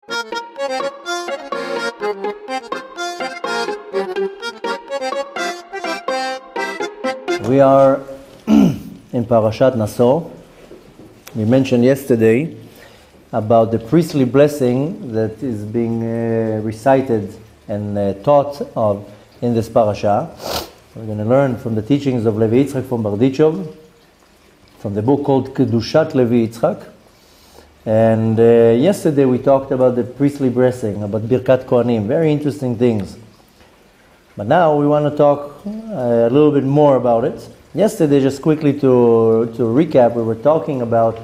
We are in Parashat Naso. We mentioned yesterday about the priestly blessing that is being recited and taught of in this parasha. We're going to learn from the teachings of Levi Yitzchak from Bardichov, from the book called Kedushat Levi Yitzchak. And yesterday we talked about the priestly blessing, about Birkat Kohanim, very interesting things. But now we want to talk a little bit more about it. Yesterday, just quickly to recap, we were talking about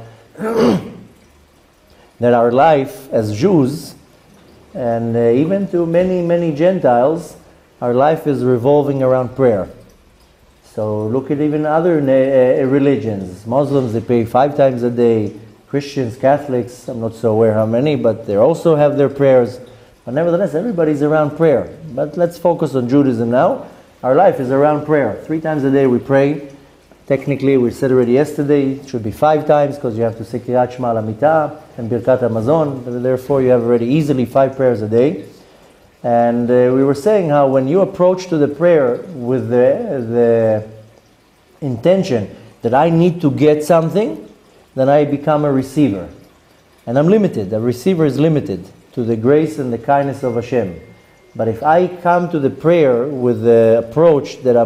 that our life as Jews, and even to many Gentiles, our life is revolving around prayer. So look at even other religions. Muslims, they pray 5 times a day. Christians, Catholics, I'm not so aware how many, but they also have their prayers. But nevertheless, everybody's around prayer. But let's focus on Judaism now. Our life is around prayer. 3 times a day we pray. Technically, we said already yesterday, it should be 5 times because you have to say Kriyat Shema L'Mitah and Birkat Hamazon. Therefore, you have already easily 5 prayers a day. And we were saying how when you approach to the prayer with the intention that I need to get something, then I become a receiver. And I'm limited. A receiver is limited to the grace and the kindness of Hashem. But if I come to the prayer with the approach that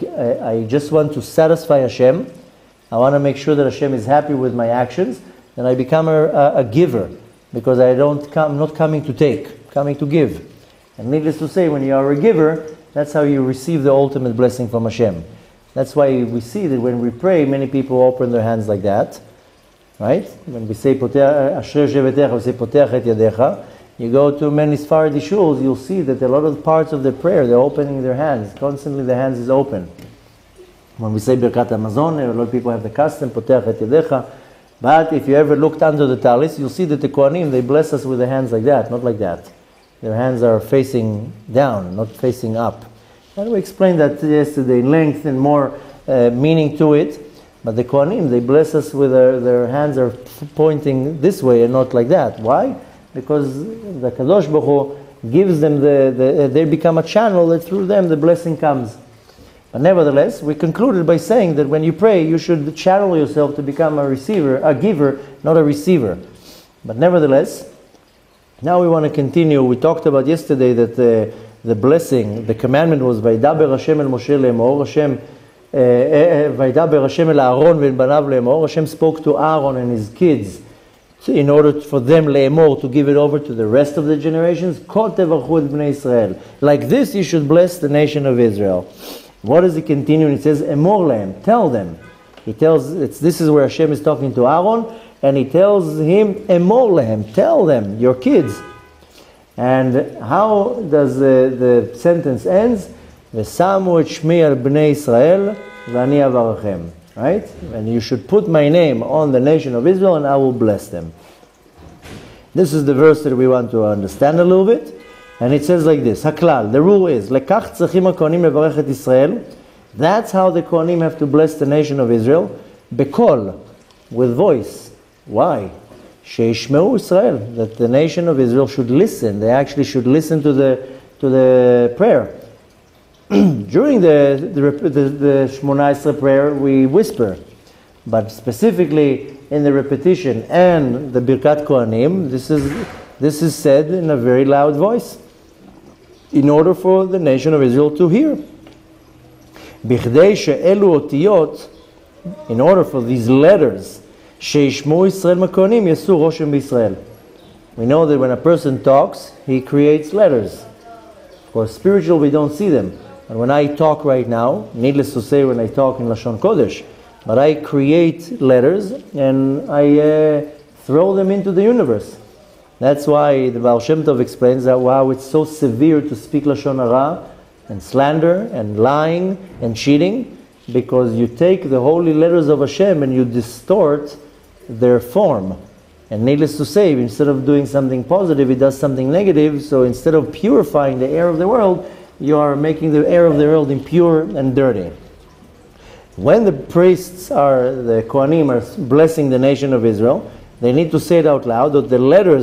I just want to satisfy Hashem, I want to make sure that Hashem is happy with my actions, then I become a giver, because I'm not coming to take, I'm coming to give. And needless to say, when you are a giver, that's how you receive the ultimate blessing from Hashem. That's why we see that when we pray, many people open their hands like that, right? When we say Asher Shevetecha, we say Potech et Yadecha. You go to many Sephardi shuls, you'll see that a lot of parts of the prayer, they're opening their hands. Constantly the hands is open. When we say Birkat Hamazon, a lot of people have the custom, Potech et Yadecha. But if you ever looked under the talis, you'll see that the Kohanim, they bless us with the hands like that, not like that. Their hands are facing down, not facing up. And we explained that yesterday in length and more meaning to it. But the Kohanim, they bless us with their hands are pointing this way and not like that. Why? Because the Kadosh Baruch Hu gives them they become a channel that through them the blessing comes. But nevertheless, we concluded by saying that when you pray, you should channel yourself to become a receiver, a giver, not a receiver. But nevertheless, now we want to continue. We talked about yesterday that the blessing, the commandment was Vaydaber Hashem el Moshe le'emor. Vaydaber Hashem el Aaron ve'el banav le'emor. Hashem spoke to Aaron and his kids in order for them le'emor, to give it over to the rest of the generations. Kol tevarchu et bnei Israel. Like this, you should bless the nation of Israel. What does he continue? It says, Emor lehem, tell them. He tells, this is where Hashem is talking to Aaron, and he tells him, Emor lehem, tell them, your kids. And how does the sentence ends? V'samu et shmi al bnei Israel, v'ani avarachem. Right? And you should put my name on the nation of Israel and I will bless them. This is the verse that we want to understand a little bit. And it says like this, Haklal, the rule is, Lekach tzachim ha-kohanim levarech et Israel. That's how the Kohanim have to bless the nation of Israel. Bekol, with voice. Why? Sheishmeu Israel, that the nation of Israel should listen. They actually should listen to the prayer. During the Shmona Esrei prayer, we whisper, but specifically in the repetition and the Birkat Kohanim, this is said in a very loud voice, in order for the nation of Israel to hear. Bichdei she'elu otiyot, in order for these letters, sheishmu Israel makohanim yasu roshem b'Israel. We know that when a person talks, he creates letters. Of course, spiritual, we don't see them. And when I talk right now, needless to say when I talk in Lashon Kodesh, but I create letters and I throw them into the universe. That's why the Baal Shem Tov explains that wow, it's so severe to speak Lashon Hara and slander and lying and cheating, because you take the holy letters of Hashem and you distort their form. And needless to say, instead of doing something positive, it does something negative. So instead of purifying the air of the world, you are making the air of the world impure and dirty. When the priests the Kohanim are blessing the nation of Israel, they need to say it out loud, that the letters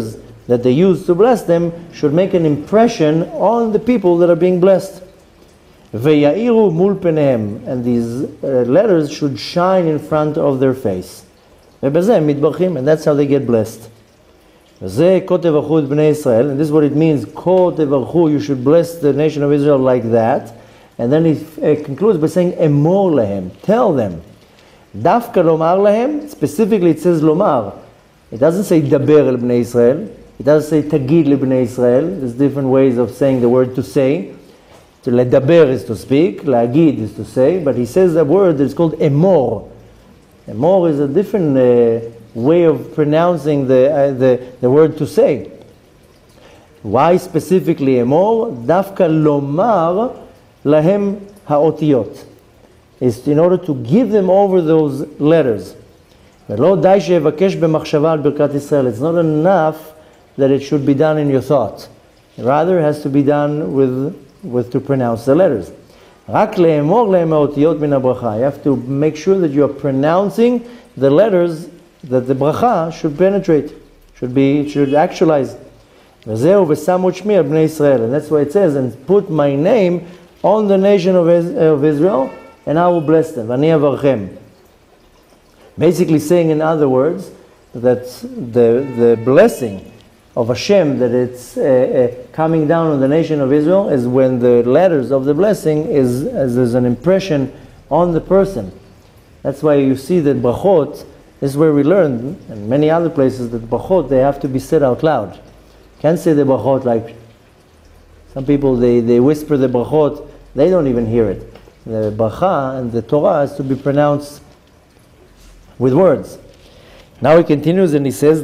that they use to bless them should make an impression on the people that are being blessed. ויאירו מול פניהם, and these letters should shine in front of their face. ובזה הם מתברכים, and that's how they get blessed. וזה כה תברכו את בני ישראל, and this is what it means, כה תברכו, you should bless the nation of Israel like that. And then he concludes by saying, אמור להם, tell them. דווקא לומר להם, specifically it says לומר. It doesn't say דבר אל בני ישראל. It doesn't say תגיד לבני ישראל. There's different ways of saying the word to say. To לדבר is to speak, להגיד is to say, but he says a word that is called אמור. אמור is a different way of pronouncing the word to say. Why specifically אמור? דווקא לומר להם האותיות. Is in order to give them over those letters. ולא די שיבקש במחשבה על ברכת ישראל. It's not enough that it should be done in your thought. Rather, it has to be done with to pronounce the letters. רק לאמור להם האותיות מן הברכה. You have to make sure that you are pronouncing the letters that the bracha should penetrate, should actualize. וזהו ושמו את שמי על בני ישראל. And that's why it says, and put my name on the nation of Israel, and I will bless them. ואני אברכם. Basically saying, in other words, that the blessing of Hashem, that it's coming down on the nation of Israel, is when the letters of the blessing is as an impression on the person. That's why you see that brachot, this is where we learn, and many other places, that brachot, they have to be said out loud. Can't say the brachot like, some people, they whisper the brachot, they don't even hear it. The bracha and the Torah has to be pronounced with words. Now he continues and he says in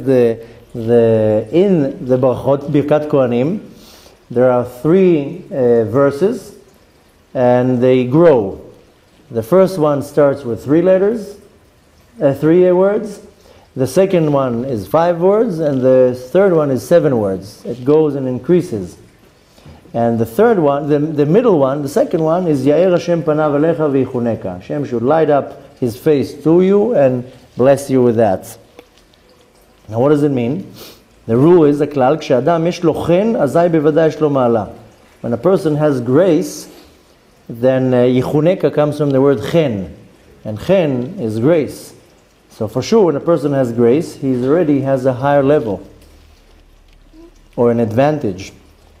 the brachot, Birkat Kohanim, there are 3 verses and they grow. The first one starts with 3 letters, 3 words. The second one is 5 words, and the third one is 7 words. It goes and increases. And the third one, the middle one, the second one is Ya'er Hashem panav alecha v'yichuneka. Hashem should light up His face to you and bless you with that. Now what does it mean? The rule is, הכלל, כשאדם יש לו חן, אזי בוודאי יש לו מעלה. When a person has grace, then yichuneka comes from the word chen. And chen is grace. So for sure, when a person has grace, he already has a higher level or an advantage.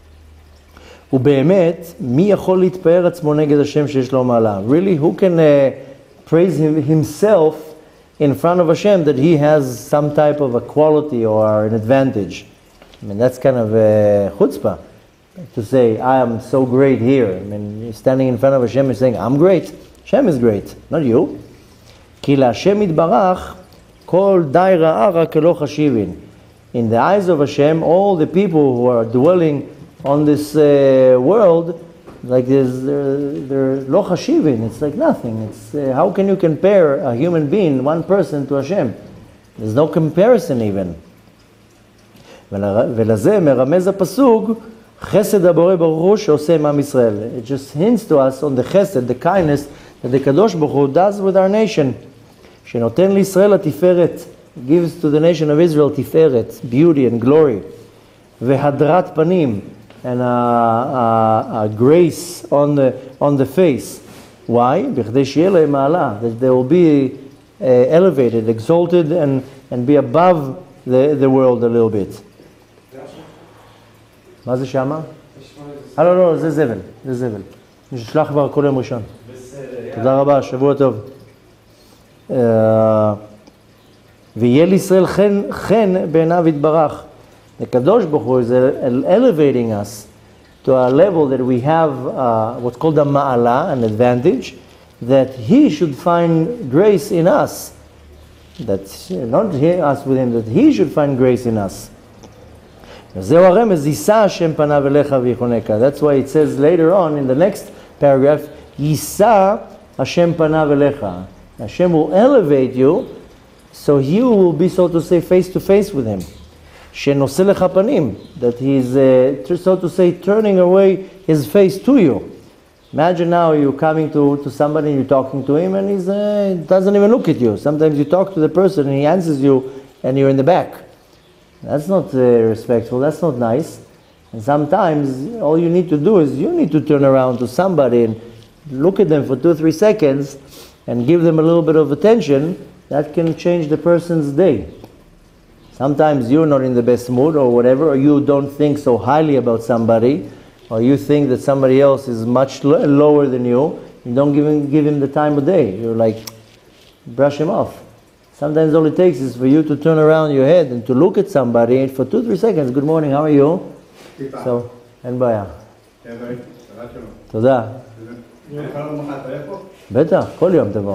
ובאמת, מי יכול להתפאר עצמו נגד השם שיש לו מעלה? Really, who can praise himself in front of Hashem that he has some type of a quality or an advantage? I mean, that's kind of chutzpah to say, I am so great here. I mean, you're standing in front of Hashem and saying, I'm great. Hashem is great, not you. כי להשם יתברך, כל די רעה רק לא חשיבין. In the eyes of Hashem, all the people who are dwelling on this world, like this, they're lo chashivin. It's like nothing. It's how can you compare a human being, one person, to Hashem? There's no comparison even. ולזה מרמז הפסוק, חסד הבורא ברוך הוא שעושה עם עם ישראל. It just hints to us on the chesed, the kindness that the Kadosh Baruch Hu does with our nation. שנותן לישראל התפארת, gives to the nation of Israel תפארת, beauty and glory. והדרת פנים, and a grace on the face. Why? בכדי שיהיה להם מעלה, that they will be elevated, exalted, and be above the world a little bit. מה זה שמה? לא, זה זבל, זה זבל. נשלח כבר כל יום ראשון. תודה רבה, שבוע טוב. ויהיה לישראל חן בעיניו יתברך. The Kadosh Baruch Hu is elevating us to a level that we have what's called a ma'ala, an advantage, that He should find grace in us. That not us with Him, that He should find grace in us. That's why it says later on in the next paragraph, Yisa Hashem panav elecha. Hashem will elevate you, so you will be, so to say, face to face with Him. שנושא לך פנים, that He is, so to say, turning away His face to you. Imagine now you're coming to somebody, you're talking to him, and he doesn't even look at you. Sometimes you talk to the person and he answers you, and you're in the back. That's not respectful, that's not nice. And sometimes all you need to do is you need to turn around to somebody and look at them for 2-3 seconds and give them a little bit of attention. That can change the person's day. Sometimes you're not in the best mood or whatever, or you don't think so highly about somebody, or you think that somebody else is much lower than you. You don't give him the time of day. You're like, brush him off. Sometimes all it takes is for you to turn around your head and to look at somebody and for 2-3 seconds, good morning, how are you? So, אין בעיה. תודה. בטח, כל יום תבוא.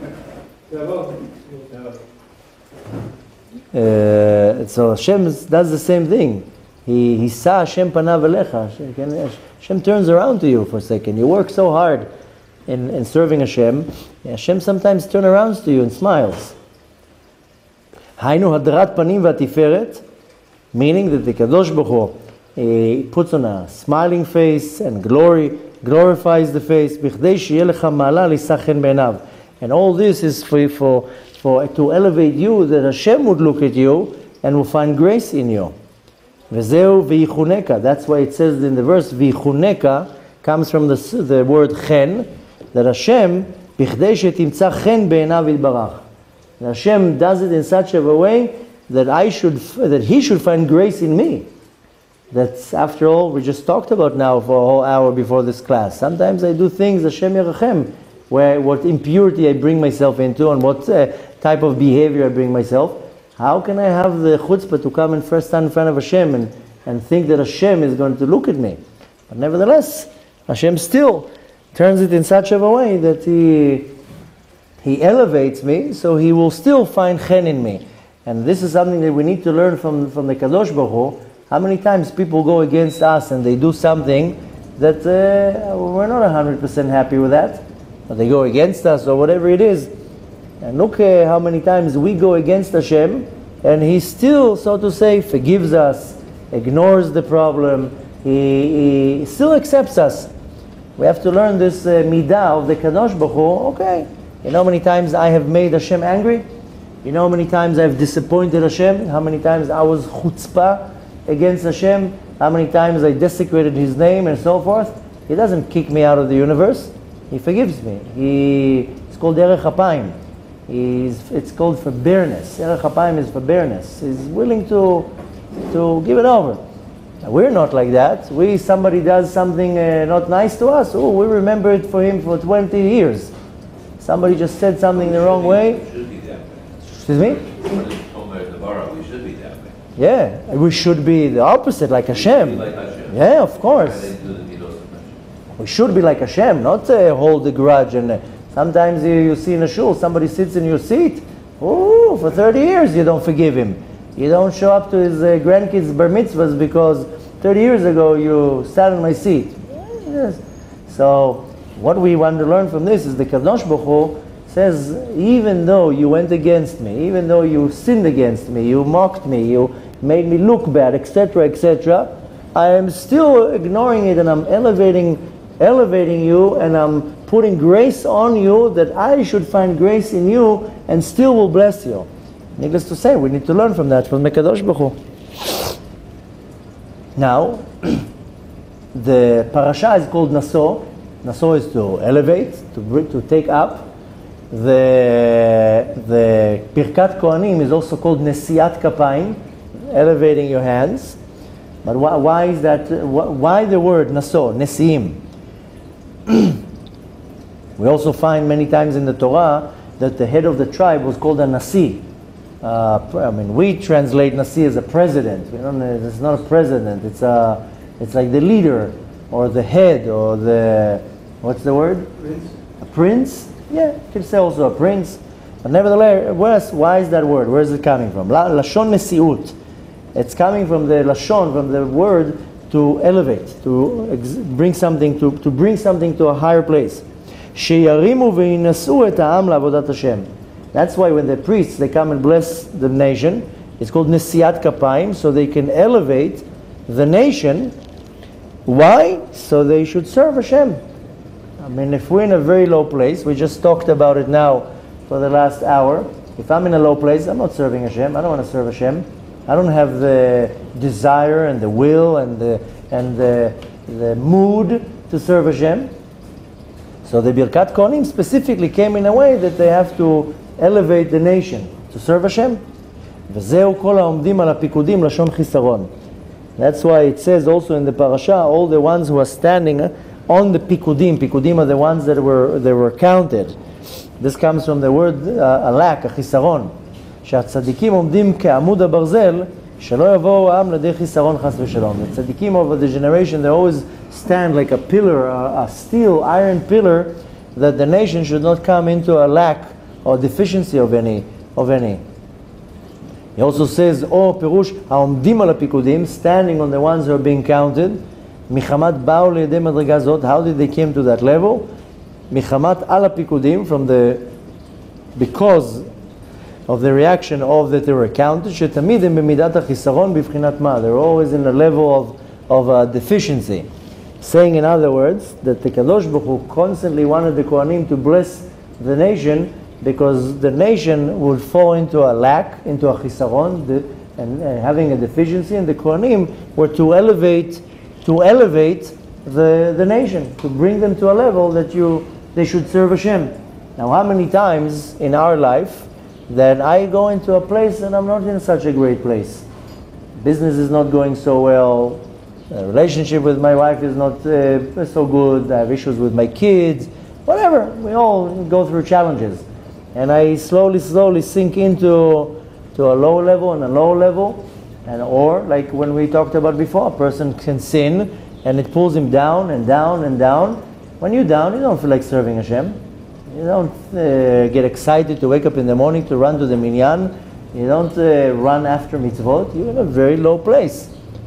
So Hashem does the same thing. He saw Hashem panav elecha. Hashem turns around to you for a second. You work so hard in serving Hashem. Hashem sometimes turns around to you and smiles. היינו הדרת פנים והתפארת, meaning that the Kadosh Baruch Hu puts on a smiling face and glorifies the face. בכדי שיהיה לך מעלה לישא חן בעיניו. And all this is for to elevate you, that Hashem would look at you and will find grace in you. וזהו ויחונקה. That's why it says in the verse, ויחונקה comes from the word chen, that Hashem, בכדי שתמצא חן בעיניו יתברך. Hashem does it in such a way that He should find grace in me. That's, after all, we just talked about now for a whole hour before this class. Sometimes I do things, Hashem Yerachem, where what impurity I bring myself into and what type of behavior I bring myself. How can I have the chutzpah to come and first stand in front of Hashem and think that Hashem is going to look at me? But nevertheless, Hashem still turns it in such a way that He elevates me, so He will still find chen in me. And this is something that we need to learn from the Kadosh Baruch Hu. How many times people go against us and they do something that we're not 100% happy with that, or they go against us or whatever it is. And look how many times we go against Hashem and He still, so to say, forgives us, ignores the problem, He still accepts us. We have to learn this midah of the Kadosh Baruch Hu. Okay, you know how many times I have made Hashem angry? You know how many times I've disappointed Hashem? How many times I was chutzpah against Hashem? How many times I desecrated His name and so forth? He doesn't kick me out of the universe. He forgives me. It's called Derech Hapayim. It's called forbearance. Derech Hapayim is forbearance. He's willing to give it over. Now, we're not like that. Somebody does something not nice to us. Oh, we remember it for him for 20 years. Somebody just said something the wrong way. Excuse me? We should be that way. Yeah, we should be the opposite, like Hashem. Like Hashem. Yeah, of course. We should be like Hashem, not hold a grudge. And sometimes you see in a shul, somebody sits in your seat. Oh, for 30 years you don't forgive him. You don't show up to his grandkids' bar mitzvahs because 30 years ago you sat in my seat. Yes. So what we want to learn from this is the Kadosh Baruch Hu says, even though you went against me, even though you sinned against me, you mocked me, you made me look bad, etc., etc., I am still ignoring it and I'm elevating you and I'm putting grace on you that I should find grace in you and still will bless you. Needless to say, we need to learn from that, from the Kadosh Baruch Hu. Now, the parasha is called Naso. Naso is to elevate, to take up. The Birkat Kohanim is also called Nesiat Kapayim, elevating your hands. But why is that? Why the word Naso, Nesiim? We also find many times in the Torah that the head of the tribe was called a Nasi. We translate Nasi as a president. It's not a president. It's like the leader or the head or the, what's the word? Prince. A prince? Yeah, you can say also a prince. But nevertheless, why is that word? Where is it coming from? Lashon Nesiut. It's coming from the Lashon, from the word to elevate, to bring something to a higher place. Sheyarimu ve'inasu et ha'am la'avodat Hashem. That's why when the priests, they come and bless the nation, it's called Nesiat Kapayim, so they can elevate the nation. Why? So they should serve Hashem. If we're in a very low place, we just talked about it now for the last hour. If I'm in a low place, I'm not serving Hashem. I don't want to serve Hashem. I don't have the desire and the will and the mood to serve Hashem. So the Birkat Kohanim specifically came in a way that they have to elevate the nation to serve Hashem. וזהו כל העומדים על הפיקודים לשון חיסרון. That's why it says also in the parasha, all the ones who are standing on the pikudim. Pikudim are the ones that were counted. This comes from the word a lack, a חיסרון. שהצדיקים עומדים כעמוד הברזל, שלא יבואו העם לידי חיסרון חס ושלום. The tzadikim of the generation, they always stand like a pillar, a steel, iron pillar, that the nation should not come into a lack or deficiency of any. He also says, פירוש העומדים על הפיקודים, standing on the ones who are being counted, מחמת באו לידי מדרגה זאת, how did they came to that level? מחמת על הפיקודים, because of the reaction of that they were counted, שתמיד הם במידת החיסרון בבחינת מה? They're always in a level of deficiency. Saying in other words, that the Kadosh Baruch Hu constantly wanted the Kohanim to bless the nation, because the nation would fall into a lack, into a chisaron, and having a deficiency, and the Kohanim were to elevate the nation, to bring them to a level that they should serve Hashem. Now, how many times in our life that I go into a place and I'm not in such a great place? Business is not going so well, the relationship with my wife is not so good, I have issues with my kids, whatever, we all go through challenges. And I slowly sink into a low level and a low level, or like when we talked about before, a person can sin and it pulls him down and down and down. When you're down, you don't feel like serving Hashem. You don't get excited to wake up in the morning to run to the minyan. You don't run after mitzvot. You're in a very low place.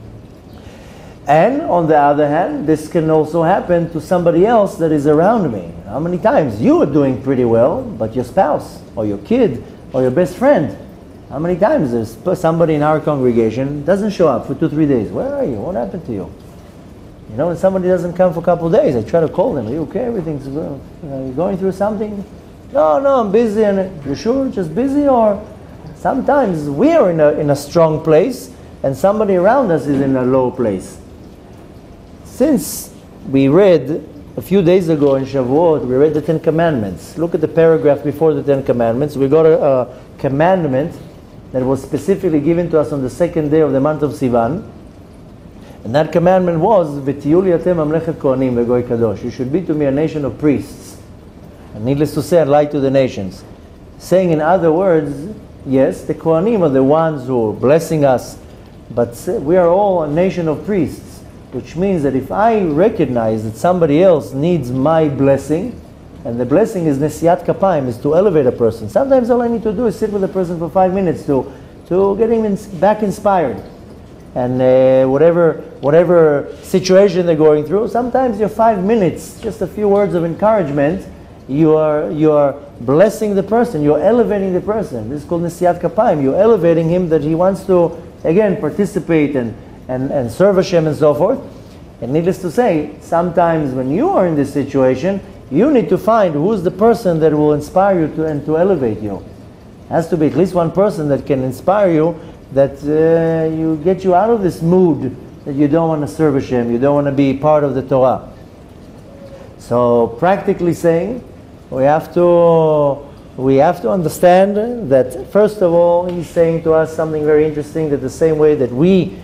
And on the other hand, this can also happen to somebody else that is around me. How many times you are doing pretty well, but your spouse or your kid or your best friend, how many times there's somebody in our congregation doesn't show up for 2-3 days? Where are you? What happened to you? You know, when somebody doesn't come for a couple of days, I try to call them. Are you okay? Everything's good. You going through something? No, I'm busy. And you sure? Just busy? Or sometimes we are in a strong place and somebody around us is in a low place. Since we read a few days ago in Shavuot, we read the Ten Commandments. Look at the paragraph before the Ten Commandments. We got a commandment that was specifically given to us on the second day of the month of Sivan. And that commandment was, "V'tiyul yatem mamlechet kohanim v'goy kadosh." You should be to me a nation of priests. And needless to say, a light to the nations. Saying in other words, yes, the Kohanim are the ones who are blessing us, but we are all a nation of priests. Which means that if I recognize that somebody else needs my blessing, and the blessing is nesiyat kapayim, is to elevate a person. Sometimes all I need to do is sit with a person for 5 minutes to get him back inspired. And whatever situation they're going through, sometimes your 5 minutes, just a few words of encouragement, you are blessing the person, you're elevating the person. This is called nesiyat kapayim. You're elevating him that he wants to, again, participate and serve Hashem and so forth. And needless to say, sometimes when you are in this situation, you need to find who's the person that will inspire you to elevate you. It has to be at least one person that can inspire you, that you get you out of this mood that you don't want to serve Hashem, you don't want to be part of the Torah. So practically saying, we have to understand that first of all, he's saying to us something very interesting, that the same way that we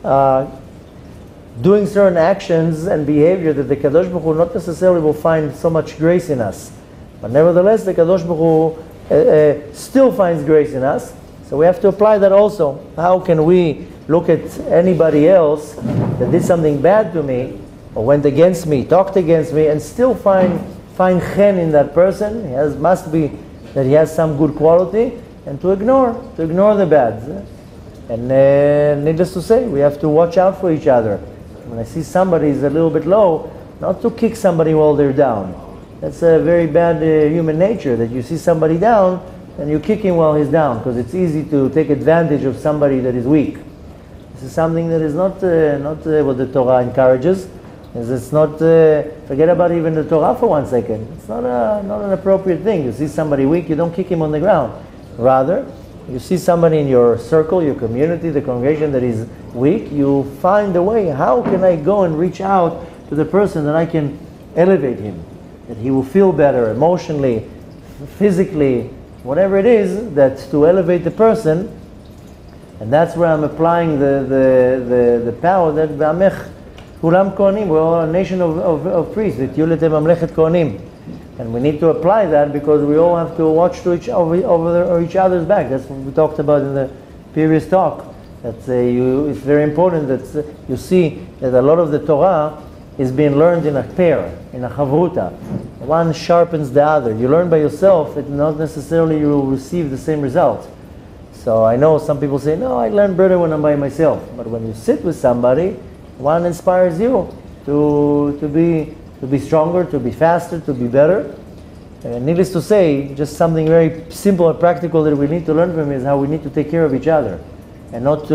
doing certain actions and behavior, that the Kadosh Baruch Hu not necessarily will find so much grace in us, but nevertheless the Kadosh Baruch Hu still finds grace in us. So we have to apply that also. How can we look at anybody else that did something bad to me or went against me, talked against me, and still find chen in that person? Must be that he has some good quality, and to ignore the bad. And needless to say, we have to watch out for each other. When I see somebody is a little bit low, not to kick somebody while they're down. That's a very bad human nature, that you see somebody down and you kick him while he's down, because it's easy to take advantage of somebody that is weak. This is something that is not what the Torah encourages. It's not, forget about even the Torah for 1 second. It's not an appropriate thing. You see somebody weak, you don't kick him on the ground. Rather, You see somebody in your circle, your community, the congregation that is weak, you find a way. How can I go and reach out to the person that I can elevate him? That he will feel better emotionally, physically, whatever it is, that to elevate the person. And that's where I'm applying the power that B'amech Kulam Kohanim, we're all a nation of priests, V'tiyulete Mamlechet Kohanim. And we need to apply that because we all have to watch to each other's back. That's what we talked about in the previous talk. That it's very important that you see that a lot of the Torah is being learned in a pair, in a chavruta. One sharpens the other. You learn by yourself, it not necessarily you will receive the same result. So I know some people say, no, I learn better when I'm by myself. But when you sit with somebody, one inspires you to be stronger, to be faster, to be better. Needless to say, just something very simple and practical that we need to learn from is how we need to take care of each other. And not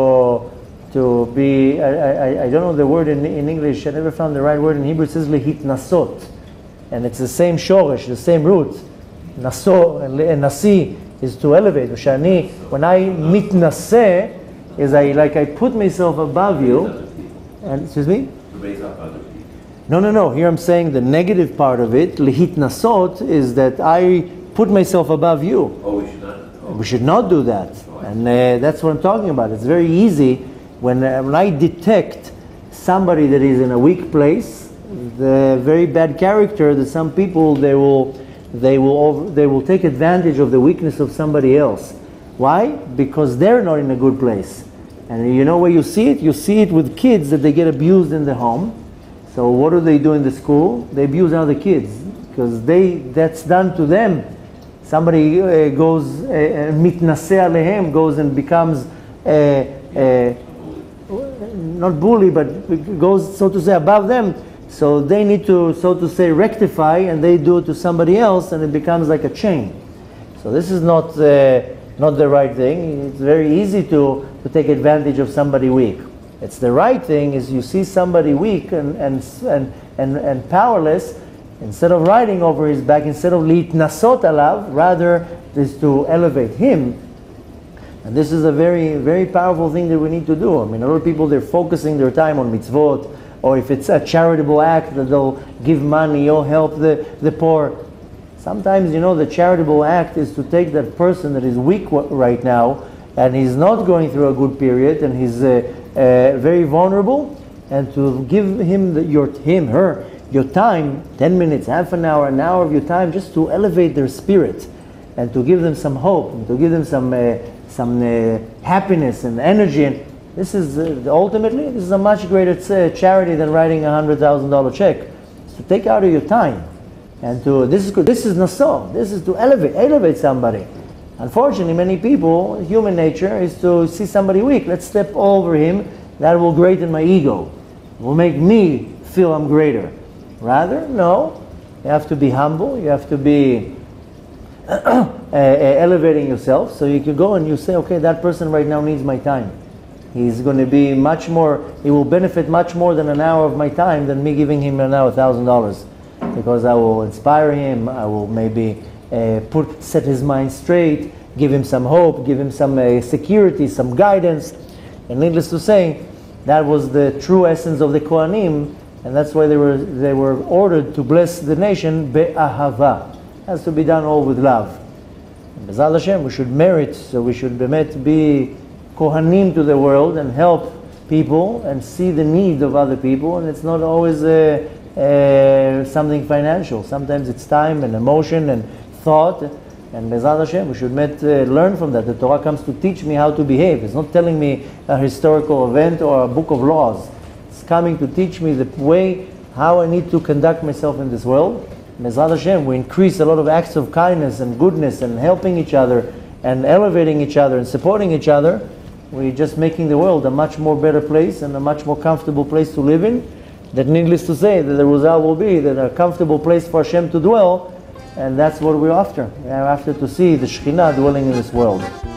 to be, I don't know the word in English, I never found the right word in Hebrew. It says lehitnasot. And it's the same shoresh, the same root. Naso and nasi is to elevate. When I mitnaseh, is I put myself above you. And excuse me? To raise up other people. No. Here I'm saying the negative part of it, lehitnasot, is that I put myself above you. Oh, we should not. Oh. We should not do that. And that's what I'm talking about. It's very easy when I detect somebody that is in a weak place, the very bad character, that some people they will take advantage of the weakness of somebody else. Why? Because they're not in a good place. And you know where you see it? You see it with kids that they get abused in the home. So what do they do in the school? They abuse other kids because that's done to them. Somebody goes mitnaseh alehem, goes and becomes not bully, but goes, so to say, above them. So they need to, so to say, rectify, and they do it to somebody else, and it becomes like a chain. So this is not the right thing. It's very easy to take advantage of somebody weak. It's the right thing is you see somebody weak and powerless, instead of riding over his back, instead of litnasot alav, rather is to elevate him. And this is a very, very powerful thing that we need to do. I mean, a lot of people, they're focusing their time on mitzvot, or if it's a charitable act that they'll give money or help the poor. Sometimes, the charitable act is to take that person that is weak right now, and he's not going through a good period, and he's very vulnerable, and to give him, her, your time, 10 minutes, half an hour of your time, just to elevate their spirit, and to give them some hope, and to give them some happiness and energy. And this is ultimately, this is a much greater charity than writing a $100,000 check. It's to take out of your time. And this is naso. This is to elevate somebody. Unfortunately, many people, human nature is to see somebody weak. Let's step over him. That will greaten my ego. It will make me feel I'm greater. Rather, no. You have to be humble. You have to be elevating yourself. So you can go and you say, okay, that person right now needs my time. He's going to be much more, he will benefit much more than an hour of my time than me giving him now $1,000. Because I will inspire him, I will maybe set his mind straight, give him some hope, give him some security, some guidance. And needless to say, that was the true essence of the Kohanim, and that's why they were ordered to bless the nation be'ahava. It has to be done all with love. And B'ezrat Hashem, we should merit, so we should be Kohanim to the world and help people and see the need of other people, and it's not always something financial. Sometimes it's time and emotion and thought, and B'ezrat Hashem, we should learn from that. The Torah comes to teach me how to behave. It's not telling me a historical event or a book of laws. It's coming to teach me the way how I need to conduct myself in this world. B'ezrat Hashem, we increase a lot of acts of kindness and goodness and helping each other and elevating each other and supporting each other. We're just making the world a much more better place and a much more comfortable place to live in. That needless to say, that the result will be that a comfortable place for Hashem to dwell, and that's what we're after. We're after to see the Shekhinah dwelling in this world.